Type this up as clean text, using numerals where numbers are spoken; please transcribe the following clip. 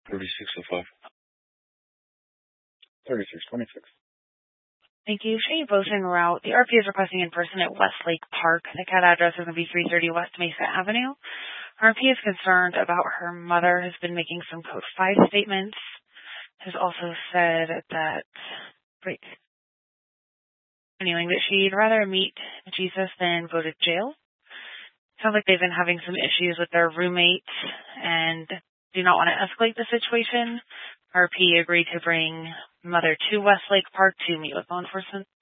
3605. 3626. Thank you. Shane both en route. The RP is requesting in person at Westlake Park. The CAT address is going to be 330 West Mesa Avenue. RP is concerned about her mother has been making some Code 5 statements. Has also said that, continuing that she'd rather meet Jesus than go to jail. Sounds like they've been having some issues with their roommate and do not want to escalate the situation. RP agreed to bring mother to Westlake Park to meet with law enforcement.